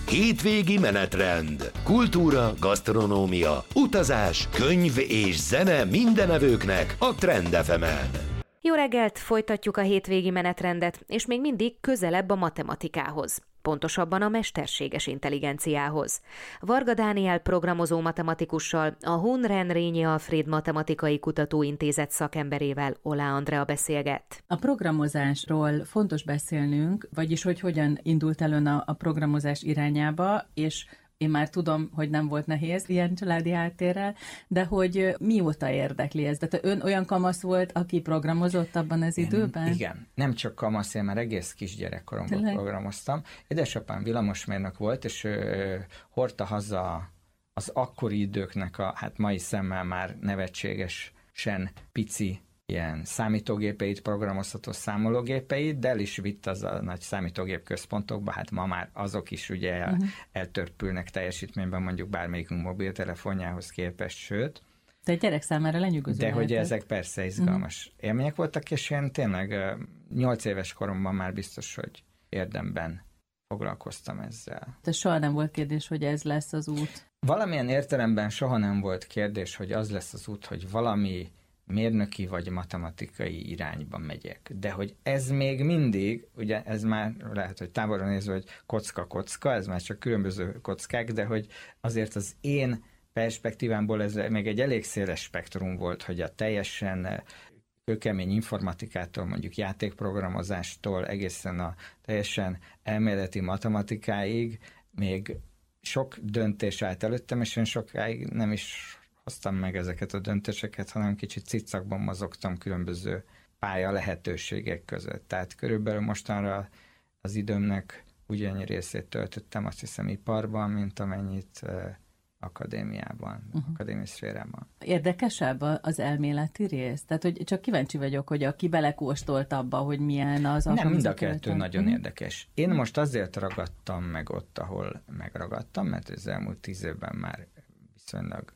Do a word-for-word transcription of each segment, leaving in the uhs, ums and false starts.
Hétvégi menetrend. Kultúra, gasztronómia, utazás, könyv és zene mindenevőknek a Trend ef emen. Jó reggelt, folytatjuk a hétvégi menetrendet, és még mindig közelebb a matematikához. Pontosabban a mesterséges intelligenciához. Varga Dániel programozó matematikussal, a Hun-Ren Rényi Alfréd Matematikai Kutatóintézet szakemberével Oláh Andrea beszélget. A programozásról fontos beszélnünk, vagyis hogy hogyan indult el a, a programozás irányába, és én már tudom, hogy nem volt nehéz ilyen családi háttérrel, de hogy mióta érdekli ez? Tehát ön olyan kamasz volt, aki programozott abban az időben? Én, igen, nem csak kamasz, én már egész kisgyerekkoromban Tényleg? programoztam. Édesapám villamosmérnök volt, és ő hordta haza az akkori időknek a, hát mai szemmel már nevetségesen pici ilyen számítógépeit, programozható számológépeit, de el is vitt az a nagy számítógép központokba, hát ma már azok is ugye el, uh-huh. eltörpülnek teljesítményben mondjuk bármelyikünk mobiltelefonjához képest, sőt. De egy gyerek számára lenyűgöző. De hogy ezek persze izgalmas uh-huh. élmények voltak, és én tényleg nyolc éves koromban már biztos, hogy érdemben foglalkoztam ezzel. De soha nem volt kérdés, hogy ez lesz az út? Valamilyen értelemben soha nem volt kérdés, hogy az lesz az út, hogy valami mérnöki vagy matematikai irányba megyek. De hogy ez még mindig, ugye ez már lehet, hogy távolról nézve, hogy kocka-kocka, ez már csak különböző kockák, de hogy azért az én perspektívámból ez még egy elég széles spektrum volt, hogy a teljesen kőkemény informatikától, mondjuk játékprogramozástól egészen a teljesen elméleti matematikáig még sok döntés állt előttem, és én sokáig nem is hoztam meg ezeket a döntéseket, hanem kicsit cicakban mozogtam különböző pálya lehetőségek között. Tehát körülbelül mostanra az időmnek ugyannyi részét töltöttem, azt hiszem iparban, mint amennyit uh, akadémiában, uh-huh. akadémiai szférában. Érdekesebb az elméleti rész? Tehát, hogy csak kíváncsi vagyok, hogy aki belekóstolt abba, hogy milyen az... Nem, mind a kettő nagyon uh-huh. érdekes. Én most azért ragadtam meg ott, ahol megragadtam, mert az elmúlt tíz évben már viszonylag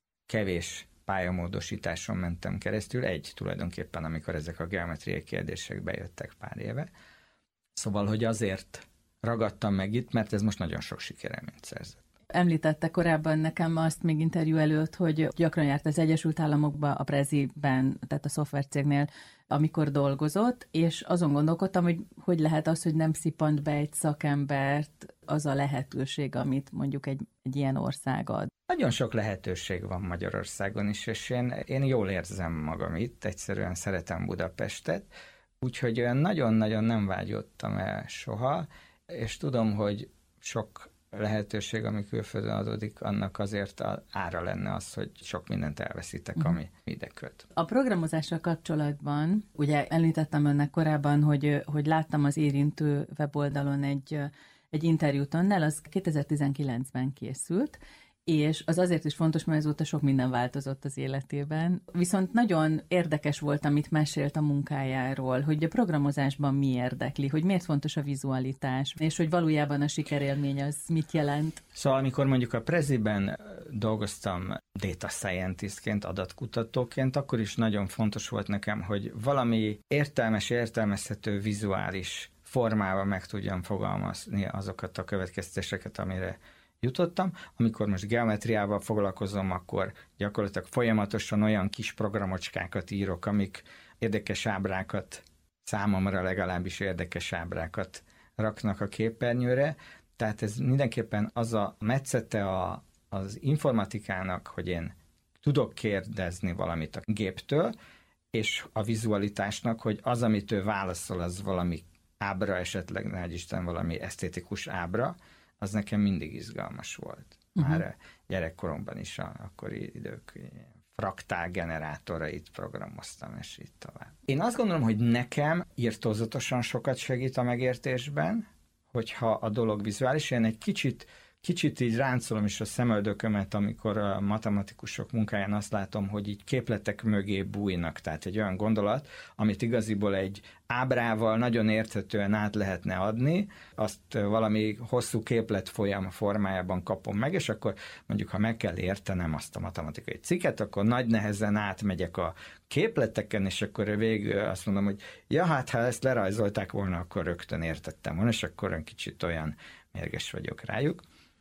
kevés pályamódosításon mentem keresztül, egy tulajdonképpen, amikor ezek a geometriai kérdések bejöttek pár éve. Szóval, hogy azért ragadtam meg itt, mert ez most nagyon sok sikerelményt szerzett. Említette korábban nekem azt még interjú előtt, hogy gyakran járt az Egyesült Államokba, a Preziben, tehát a szoftvercégnél, amikor dolgozott, és azon gondolkodtam, hogy hogy lehet az, hogy nem szippant be egy szakembert az a lehetőség, amit mondjuk egy, egy ilyen ország ad. Nagyon sok lehetőség van Magyarországon is, és én, én jól érzem magam itt, egyszerűen szeretem Budapestet, úgyhogy olyan nagyon-nagyon nem vágyottam el soha, és tudom, hogy sok lehetőség, ami külföldön adódik, annak azért az ára lenne az, hogy sok mindent elveszítek, ami ide köt. A programozással kapcsolatban, ugye említettem önnek korábban, hogy, hogy láttam az érintő weboldalon egy, egy interjút önnel, az kétezer-tizenkilencben készült, és az azért is fontos, mert azóta sok minden változott az életében. Viszont nagyon érdekes volt, amit mesélt a munkájáról, hogy a programozásban mi érdekli, hogy miért fontos a vizualitás, és hogy valójában a sikerélmény az mit jelent. Szóval amikor mondjuk a Preziben dolgoztam data scientistként, adatkutatóként, akkor is nagyon fontos volt nekem, hogy valami értelmes, értelmezhető vizuális formában meg tudjam fogalmazni azokat a következtetéseket, amire jutottam. Amikor most geometriával foglalkozom, akkor gyakorlatilag folyamatosan olyan kis programocskákat írok, amik érdekes ábrákat, számomra legalábbis érdekes ábrákat raknak a képernyőre. Tehát ez mindenképpen az a metszete a, az informatikának, hogy én tudok kérdezni valamit a géptől, és a vizualitásnak, hogy az, amit ő válaszol, az valami ábra, esetleg, nehogy Isten, valami esztétikus ábra, az nekem mindig izgalmas volt. Már uh-huh. gyerekkoromban is a akkori idők fraktál generátorait programoztam, és így tovább. Én azt gondolom, hogy nekem irtózatosan sokat segít a megértésben, hogyha a dolog vizuális. Én egy kicsit, kicsit így ráncolom is a szemöldökömet, amikor a matematikusok munkáján azt látom, hogy így képletek mögé bújnak. Tehát egy olyan gondolat, amit igaziból egy ábrával nagyon érthetően át lehetne adni, azt valami hosszú képlet folyam formájában kapom meg, és akkor mondjuk, ha meg kell értenem azt a matematikai cikket, akkor nagy nehezen átmegyek a képleteken, és akkor végül azt mondom, hogy ja, hát ha ezt lerajzolták volna, akkor rögtön értettem volna, és akkor egy kicsit olyan mérges vagyok rájuk.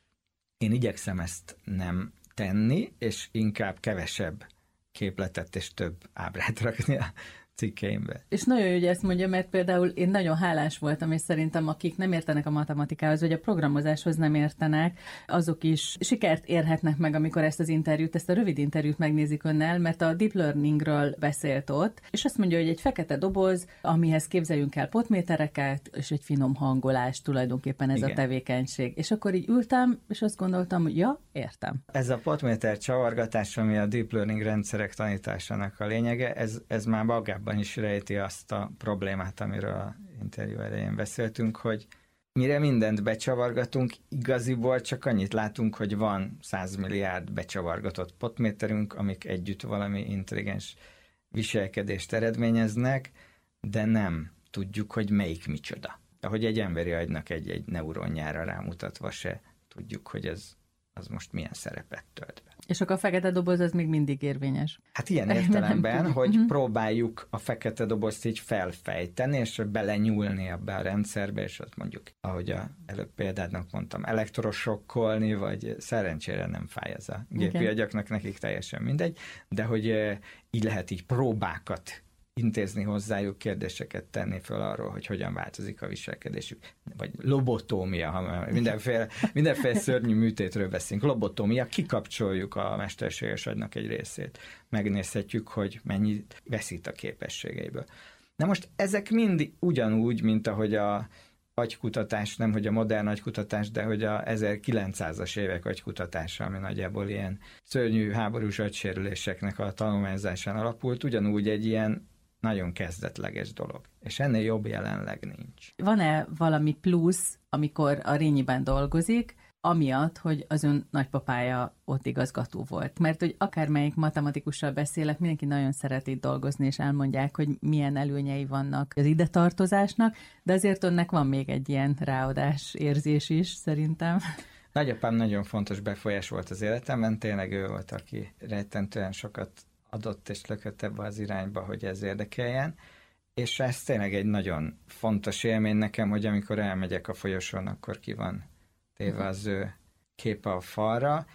Én igyekszem ezt nem tenni, és inkább kevesebb képletet és több ábrát rakni a cikkeimbe. És nagyon jó, hogy ezt mondja, mert például én nagyon hálás voltam, és szerintem akik nem értenek a matematikához, vagy a programozáshoz nem értenek, azok is sikert érhetnek meg, amikor ezt az interjút, ezt a rövid interjút megnézik önnel, mert a deep learningről beszélt ott, és azt mondja, hogy egy fekete doboz, amihez képzeljünk el potmétereket, és egy finom hangolás tulajdonképpen ez Igen. a tevékenység. És akkor így ültem, és azt gondoltam, hogy ja, értem. Ez a potméter csavargatás, ami a deep learning rendszerek tanításának a lényege, ez, ez már magában is rejti azt a problémát, amiről a interjú elején beszéltünk, hogy mire mindent becsavargatunk, igaziból csak annyit látunk, hogy van száz milliárd becsavargatott potméterünk, amik együtt valami intelligens viselkedést eredményeznek, de nem tudjuk, hogy melyik micsoda. Ahogy egy emberi agynak egy-egy neuronjára rámutatva se tudjuk, hogy ez az most milyen szerepet tölt be. És akkor a fekete doboz az még mindig érvényes. Hát ilyen értelemben, hogy uh-huh. próbáljuk a fekete dobozt így felfejteni, és belenyúlni ebbe a rendszerbe, és ott mondjuk, ahogy a előbb példádnak mondtam, elektrosokkolni, vagy szerencsére nem fáj ez a gépi okay. agyaknak, nekik teljesen mindegy, de hogy így lehet így próbákat intézni hozzájuk, kérdéseket tenni föl arról, hogy hogyan változik a viselkedésük. Vagy lobotómia, ha mindenféle, mindenféle szörnyű műtétről beszélünk. Lobotómia, kikapcsoljuk a mesterséges agynak egy részét. Megnézhetjük, hogy mennyit veszít a képességeiből. Na most ezek mind ugyanúgy, mint ahogy a agykutatás, nem hogy a modern agykutatás, de hogy a ezerkilencszázas évek agykutatása, ami nagyjából ilyen szörnyű háborús agysérüléseknek a tanulmányozásán alapult, ugyanúgy egy ilyen nagyon kezdetleges dolog. És ennél jobb jelenleg nincs. Van-e valami plusz, amikor a Rényiben dolgozik, amiatt, hogy az ön nagypapája ott igazgató volt? Mert hogy akármelyik matematikussal beszélek, mindenki nagyon szeret itt dolgozni, és elmondják, hogy milyen előnyei vannak az ide tartozásnak, de azért önnek van még egy ilyen ráadás érzés is, szerintem. Nagyapám nagyon fontos befolyás volt az életemben, tényleg ő volt, aki rettentően sokat adott és lökött ebbe az irányba, hogy ez érdekeljen, és ez tényleg egy nagyon fontos élmény nekem, hogy amikor elmegyek a folyosón, akkor ki van téve az ő képe a falra,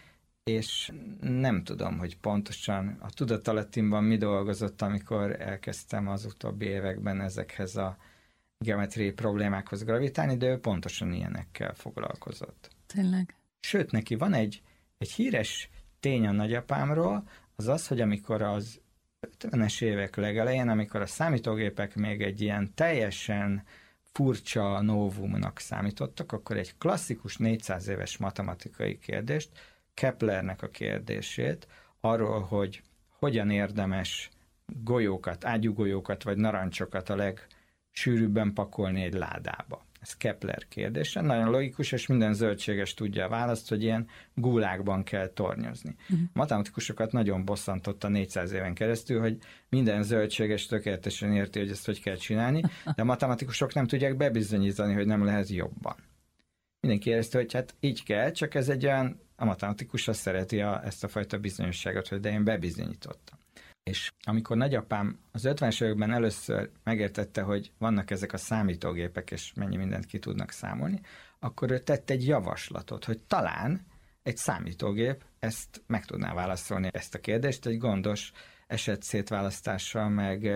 és nem tudom, hogy pontosan a tudatalattimban mi dolgozott, amikor elkezdtem az utóbbi években ezekhez a geometriai problémákhoz gravitálni, de ő pontosan ilyenekkel foglalkozott. Tényleg. Sőt, neki van egy, egy híres tény a nagyapámról, az az, hogy amikor az ötvenes évek legelején, amikor a számítógépek még egy ilyen teljesen furcsa novumnak számítottak, akkor egy klasszikus négyszáz éves matematikai kérdést, Keplernek a kérdését, arról, hogy hogyan érdemes golyókat, ágyúgolyókat vagy narancsokat a legsűrűbben pakolni egy ládába. Ez Kepler kérdése. Nagyon logikus, és minden zöldséges tudja a választ, hogy ilyen gulákban kell tornyozni. Uh-huh. Matematikusokat nagyon bosszantotta négyszáz éven keresztül, hogy minden zöldséges tökéletesen érti, hogy ezt hogy kell csinálni, de a matematikusok nem tudják bebizonyítani, hogy nem lehet jobban. Mindenki érezte, hogy hát így kell, csak ez egy olyan, a matematikus azt szereti a, ezt a fajta bizonyosságot, hogy de én bebizonyítottam. És amikor nagyapám az ötvenes években először megértette, hogy vannak ezek a számítógépek, és mennyi mindent ki tudnak számolni, akkor ő tett egy javaslatot, hogy talán egy számítógép ezt meg tudná válaszolni, ezt a kérdést egy gondos esetszétválasztással, meg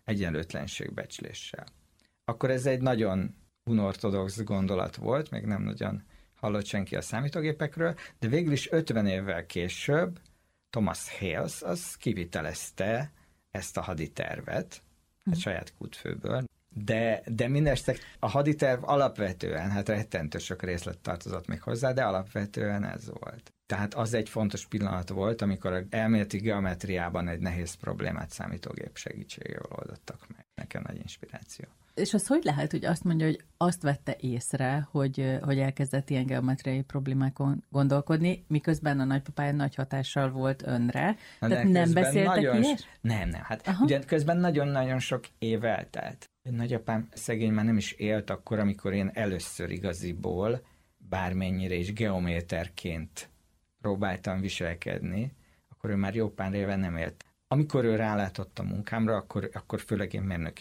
egyenlőtlenségbecsléssel. Akkor ez egy nagyon unortodox gondolat volt, még nem nagyon hallott senki a számítógépekről, de végül is ötven évvel később Thomas Hales az kivitelezte ezt a haditervet, a saját kútfőből, de, de mindesetre a haditerv alapvetően, hát rettentő sok részlet tartozott még hozzá, de alapvetően ez volt. Tehát az egy fontos pillanat volt, amikor az elméleti geometriában egy nehéz problémát számítógép segítségével oldottak meg. Nekem nagy inspiráció. És az hogy lehet, hogy azt mondja, hogy azt vette észre, hogy, hogy elkezdett ilyen geometriai problémákon gondolkodni, miközben a nagypapája nagy hatással volt önre. Na, tehát nem beszéltek nagyon, ilyes? Nem, nem. Hát ugyan közben nagyon-nagyon sok év eltelt. Nagyapám szegény már nem is élt akkor, amikor én először igaziból bármennyire is geométerként próbáltam viselkedni, akkor ő már jó pár éve nem élt. Amikor ő rálátott a munkámra, akkor, akkor főleg én mérnöki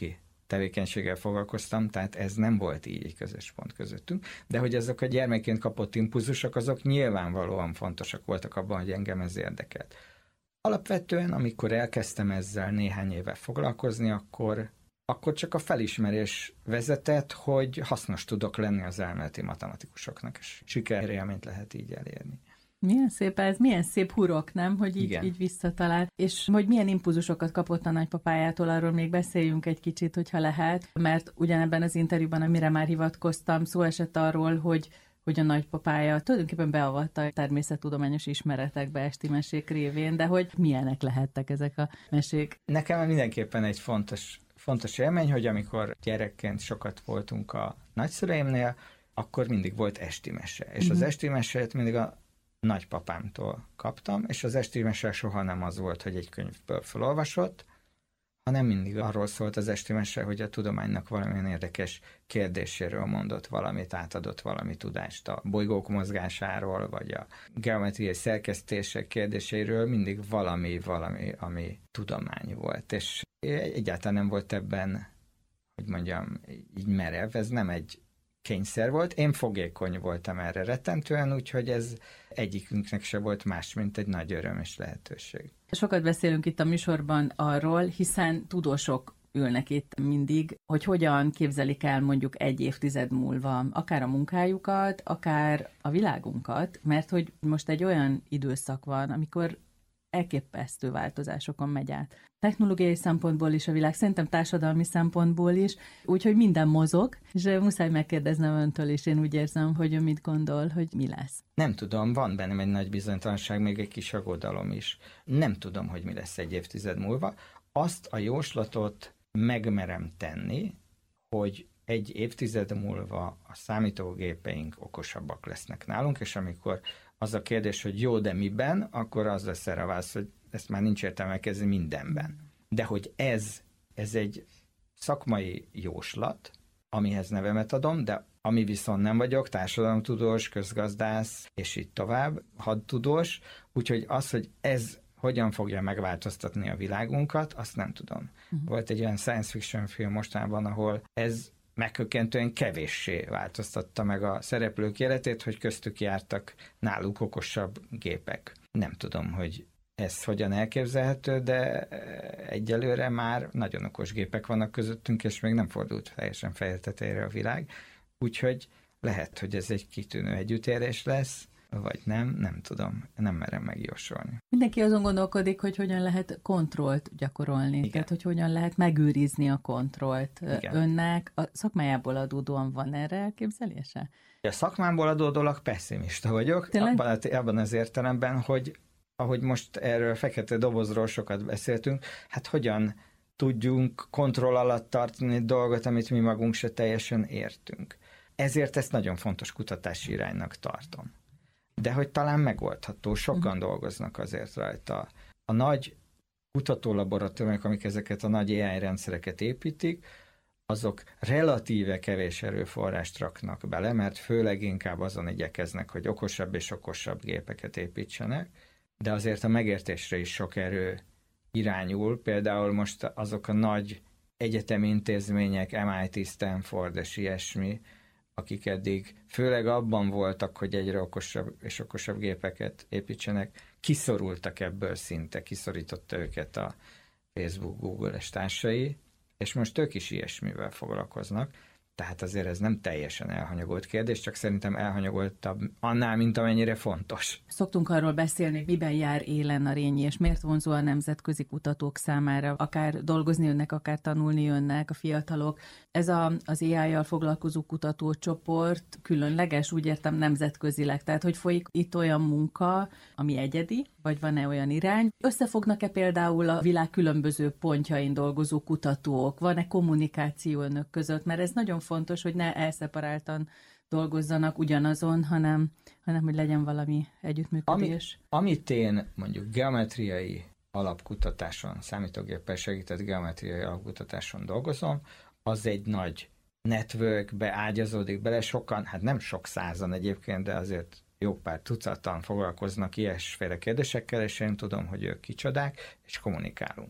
tevékenységgel foglalkoztam, tehát ez nem volt így egy közös pont közöttünk, de hogy azok a gyermekként kapott impulzusok, azok nyilvánvalóan fontosak voltak abban, hogy engem ez érdekelt. Alapvetően, amikor elkezdtem ezzel néhány éve foglalkozni, akkor, akkor csak a felismerés vezetett, hogy hasznos tudok lenni az elméleti matematikusoknak, és sikerélményt lehet így elérni. Milyen szép ez, milyen szép hurok, nem? Hogy így, így visszatalált. És hogy milyen impulzusokat kapott a nagypapájától, arról még beszéljünk egy kicsit, hogyha lehet, mert ugyanebben az interjúban, amire már hivatkoztam, szó esett arról, hogy hogy a nagypapája tulajdonképpen beavatta a természettudományos ismeretekbe esti mesék révén, de hogy milyenek lehettek ezek a mesék? Nekem mindenképpen egy fontos, fontos élmény, hogy amikor gyerekként sokat voltunk a nagyszüleimnél, akkor mindig volt esti mese. És mm-hmm. az esti mesét mindig a nagypapámtól kaptam, és az esti mese soha nem az volt, hogy egy könyvből felolvasott, hanem mindig arról szólt az esti mese, hogy a tudománynak valamilyen érdekes kérdéséről mondott valamit, átadott valami tudást a bolygók mozgásáról, vagy a geometriai szerkesztések kérdéséről, mindig valami, valami, ami tudomány volt. És egyáltalán nem volt ebben, hogy mondjam, így merev, ez nem egy kényszer volt. Én fogékony voltam erre rettentően, úgyhogy ez egyikünknek se volt más, mint egy nagy öröm és lehetőség. Sokat beszélünk itt a műsorban arról, hiszen tudósok ülnek itt mindig, hogy hogyan képzelik el mondjuk egy évtized múlva akár a munkájukat, akár a világunkat, mert hogy most egy olyan időszak van, amikor elképesztő változásokon megy át. Technológiai szempontból is a világ, szerintem társadalmi szempontból is, úgyhogy minden mozog, és muszáj megkérdeznem öntől, és én úgy érzem, hogy ő mit gondol, hogy mi lesz. Nem tudom, van bennem egy nagy bizonytalanság, még egy kis aggodalom is. Nem tudom, hogy mi lesz egy évtized múlva. Azt a jóslatot megmerem tenni, hogy egy évtized múlva a számítógépeink okosabbak lesznek nálunk, és amikor az a kérdés, hogy jó, de miben, akkor az lesz erre a válasz, hogy ezt már nincs értelme kezdeni mindenben. De hogy ez, ez egy szakmai jóslat, amihez nevemet adom, de ami viszont nem vagyok, társadalomtudós, közgazdász, és így tovább, hadtudós, úgyhogy az, hogy ez hogyan fogja megváltoztatni a világunkat, azt nem tudom. Uh-huh. Volt egy olyan science fiction film mostában, ahol ez meghökkentően kevéssé változtatta meg a szereplők életét, hogy köztük jártak náluk okosabb gépek. Nem tudom, hogy ez hogyan elképzelhető, de egyelőre már nagyon okos gépek vannak közöttünk, és még nem fordult teljesen feje tetejére a világ. Úgyhogy lehet, hogy ez egy kitűnő együttérés lesz, vagy nem, nem tudom, nem merem megjósolni. Mindenki azon gondolkodik, hogy hogyan lehet kontrollt gyakorolni, igen. Tehát hogy hogyan lehet megőrizni a kontrollt. Igen. Önnek a szakmájából adódóan van erre elképzelése? A szakmámból adódólag pessimista vagyok, abban, abban az értelemben, hogy ahogy most erről fekete dobozról sokat beszéltünk, hát hogyan tudjunk kontroll alatt tartani egy dolgot, amit mi magunk se teljesen értünk. Ezért ezt nagyon fontos kutatási iránynak tartom. De hogy talán megoldható, sokan uh-huh. dolgoznak azért rajta. A nagy kutatólaboratóriumok, amik ezeket a nagy á i rendszereket építik, azok relatíve kevés erőforrást raknak bele, mert főleg inkább azon igyekeznek, hogy okosabb és okosabb gépeket építsenek, de azért a megértésre is sok erő irányul. Például most azok a nagy egyetemi intézmények, em i té, Stanford és ilyesmi, akik eddig főleg abban voltak, hogy egyre okosabb és okosabb gépeket építsenek, kiszorultak ebből szinte, kiszorította őket a Facebook, Google és társai, és most ők is ilyesmivel foglalkoznak. Tehát azért ez nem teljesen elhanyagolt kérdés, csak szerintem elhanyagoltabb annál, mint amennyire fontos. Szoktunk arról beszélni, miben jár élen a Rényi, és miért vonzó a nemzetközi kutatók számára, akár dolgozni jönnek, akár tanulni jönnek a fiatalok. Ez a, az á i-jal foglalkozó kutatócsoport különleges, úgy értem nemzetközileg, tehát hogy folyik itt olyan munka, ami egyedi, vagy van-e olyan irány? Összefognak-e például a világ különböző pontjain dolgozó kutatók? Van-e kommunikáció önök között? Mert ez nagyon fontos, hogy ne elszeparáltan dolgozzanak ugyanazon, hanem, hanem hogy legyen valami együttműködés. Ami, amit én mondjuk geometriai alapkutatáson, számítógéppel segített geometriai alapkutatáson dolgozom, az egy nagy networkbe ágyazódik bele, sokan, hát nem sok százan egyébként, de azért jó pár tucattan foglalkoznak ilyesféle kérdésekkel, és én tudom, hogy ők kicsodák, és kommunikálunk.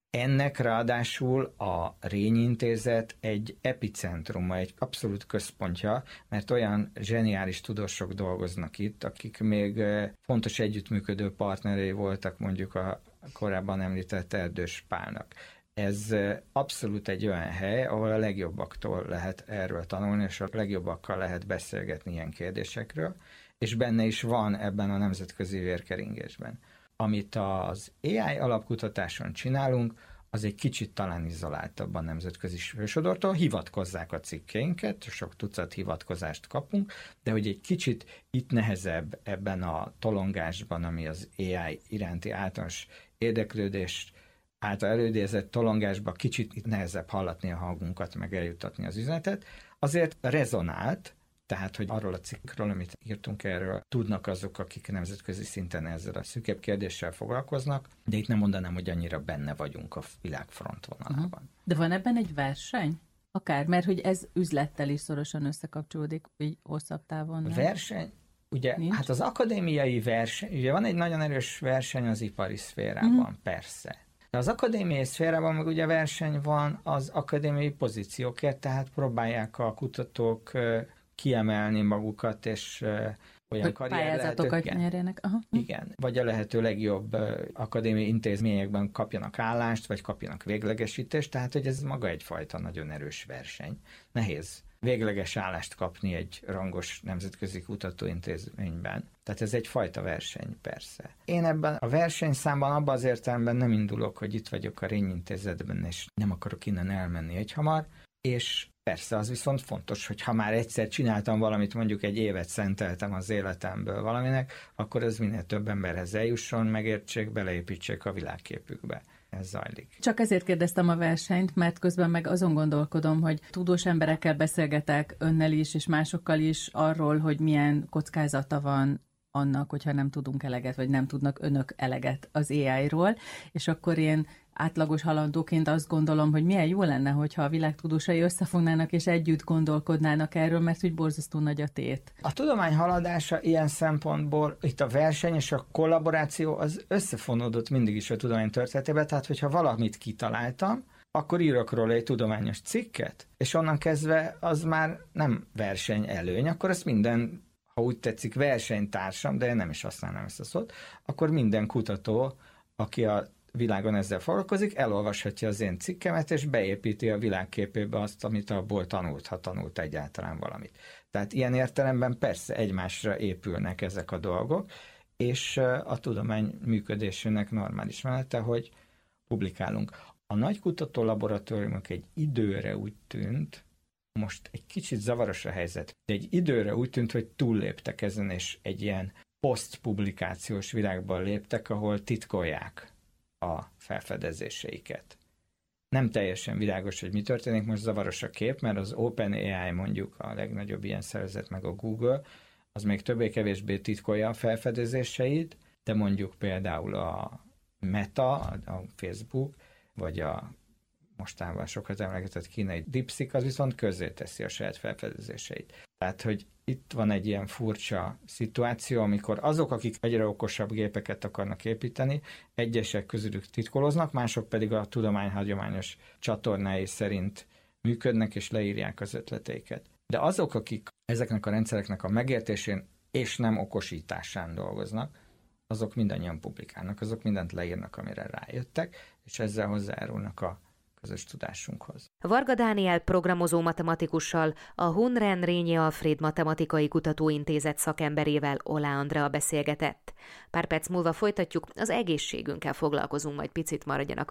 Ennek ráadásul a Rényi Intézet egy epicentruma, egy abszolút központja, mert olyan zseniális tudósok dolgoznak itt, akik még fontos együttműködő partnerei voltak mondjuk a korábban említett Erdős Pálnak. Ez abszolút egy olyan hely, ahol a legjobbaktól lehet erről tanulni, és a legjobbakkal lehet beszélgetni ilyen kérdésekről, és benne is van ebben a nemzetközi vérkeringésben. Amit az á i alapkutatáson csinálunk, az egy kicsit talán izoláltabb a nemzetközi fősodortól, hivatkozzák a cikkeinket, sok tucat hivatkozást kapunk, de hogy egy kicsit itt nehezebb ebben a tolongásban, ami az á i iránti általános érdeklődést által előidézett tolongásban, kicsit itt nehezebb hallatni a hangunkat, meg eljutatni az üzenetet. Azért rezonált, tehát, hogy arról a cikkről, amit írtunk erről, tudnak azok, akik nemzetközi szinten ezzel a szűkebb kérdéssel foglalkoznak, de itt nem mondanám, hogy annyira benne vagyunk a világ frontvonalában. Uh-huh. De van ebben egy verseny? Akár, mert hogy ez üzlettel is szorosan összekapcsolódik, így hosszabb távon. Nem? Verseny? Ugye, Nincs? Hát az akadémiai verseny, ugye van egy nagyon erős verseny az ipari szférában, uh-huh. persze. De az akadémiai szférában meg ugye verseny van az akadémiai pozíciókért, tehát próbálják a kutatók kiemelni magukat, és uh, olyan pályázatokat nyerjenek. Aha. Igen, vagy a lehető legjobb uh, akadémiai intézményekben kapjanak állást, vagy kapjanak véglegesítést, tehát hogy ez maga egyfajta nagyon erős verseny. Nehéz végleges állást kapni egy rangos nemzetközi kutatóintézményben. Tehát ez egyfajta verseny, persze. Én ebben a versenyszámban abban az értelemben nem indulok, hogy itt vagyok a Rényi Intézetben, és nem akarok innen elmenni egyhamar, és persze, az viszont fontos, hogy ha már egyszer csináltam valamit, mondjuk egy évet szenteltem az életemből valaminek, akkor ez minél több emberhez eljusson, megértsék, beleépítsék a világképükbe. Ez zajlik. Csak ezért kérdeztem a versenyt, mert közben meg azon gondolkodom, hogy tudós emberekkel beszélgetek önnel is, és másokkal is arról, hogy milyen kockázata van annak, hogyha nem tudunk eleget, vagy nem tudnak önök eleget az á i-ról, és akkor én átlagos halandóként azt gondolom, hogy milyen jó lenne, hogyha a világ tudósai összefognának és együtt gondolkodnának erről, mert úgy borzasztó nagy a tét. A tudomány haladása ilyen szempontból, itt a verseny és a kollaboráció az összefonódott mindig is a tudomány történetében, tehát hogyha valamit kitaláltam, akkor írok róla egy tudományos cikket, és onnan kezdve az már nem verseny előny, akkor ezt minden, ha úgy tetszik, versenytársam, de én nem is használnám ezt a szót, akkor minden kutató, aki a világon ezzel foglalkozik, elolvashatja az én cikkemet, és beépíti a világképébe azt, amit abból tanult, ha tanult egyáltalán valamit. Tehát ilyen értelemben persze egymásra épülnek ezek a dolgok, és a tudomány működésének normális menete, hogy publikálunk. A nagy kutató laboratóriumok egy időre úgy tűnt, most egy kicsit zavaros a helyzet, de egy időre úgy tűnt, hogy túlléptek ezen, és egy ilyen posztpublikációs világban léptek, ahol titkolják a felfedezéseiket. Nem teljesen világos, hogy mi történik, most zavaros a kép, mert az OpenAI mondjuk a legnagyobb ilyen szervezet, meg a Google, az még többé-kevésbé titkolja a felfedezéseit, de mondjuk például a Meta, a Facebook, vagy a mostában sokat emlegetett kínai DeepSeek, az viszont közzéteszi a saját felfedezéseit. Tehát, hogy itt van egy ilyen furcsa szituáció, amikor azok, akik egyre okosabb gépeket akarnak építeni, egyesek közülük titkoloznak, mások pedig a tudomány hagyományos csatornái szerint működnek és leírják az ötleteiket. De azok, akik ezeknek a rendszereknek a megértésén és nem okosításán dolgoznak, azok mindannyian publikálnak, azok mindent leírnak, amire rájöttek, és ezzel hozzájárulnak a közös tudásunkhoz. Varga Dániel programozó matematikussal, a Hunren Rényi Alfréd Matematikai Kutatóintézet szakemberével Oláh Andrea beszélgetett. Pár perc múlva folytatjuk, az egészségünkkel foglalkozunk, majd picit maradjanak